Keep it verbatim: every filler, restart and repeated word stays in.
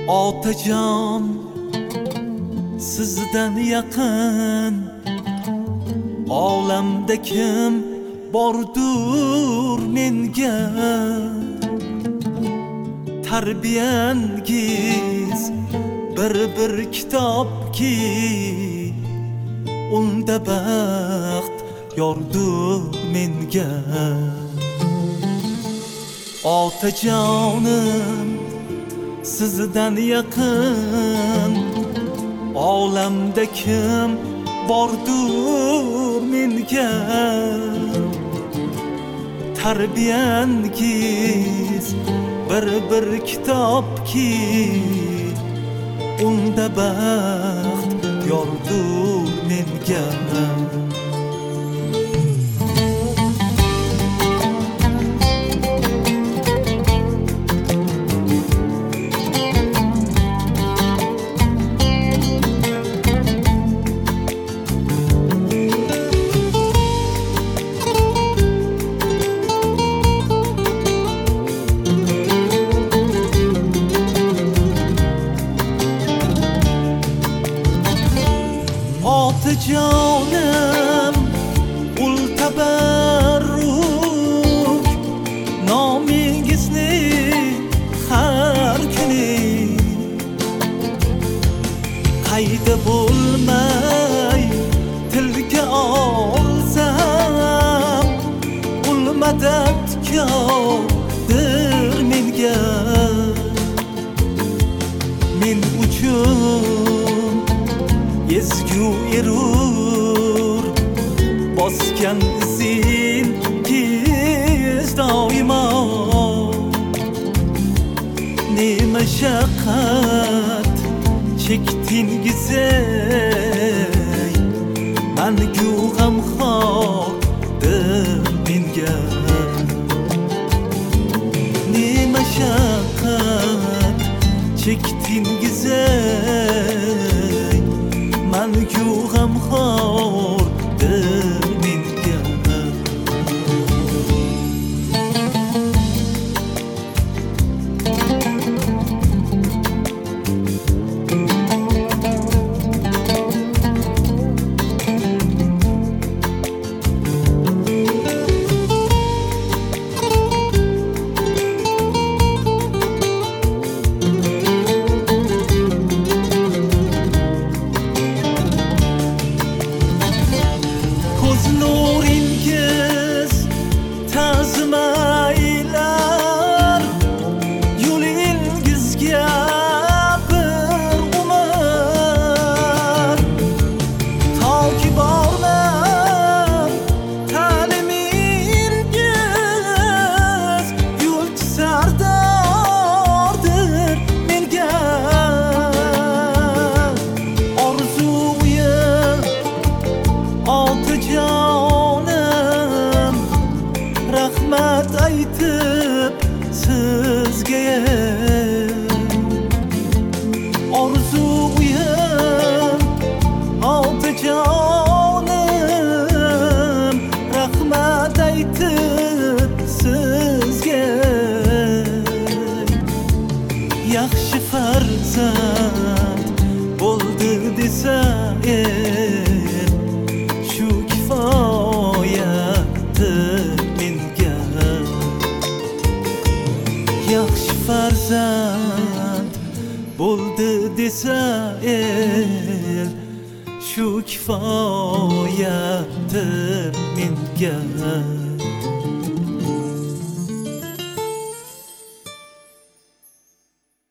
Otajon sizdan yaqin olamda kim bordur menga tarbiyangiz bir bir kitobki unda baxt yordur menga otajonim sizdan yaqin olamda kim bordur menga tarbiyangiz bir bir kitobki unda baxt yordur menga Otajonim ul tabarruk nomingizni har kuni qayda bo'lmay tilga olsam ul madadkordir menga men uchun ezgu erur bosgan izingiz doimo ne mashaqqat chekdingiz ey mangu g'amxordir menga ne mashaqqat chekdingiz ey mangu g'amxordir menga nuringiz ta'zimaylar yo'lingizga bir umr toki borman ta'limingiz yo'lchi sardordir menga orzuyim otajonim rahmat aytib sizga orzuyim otajonim rahmat aytib sizga yaxshi farzand bo'ldi desa el shu kifoyadir menga yaxshi farzand bo'ldi desa el shu kifoyadir menga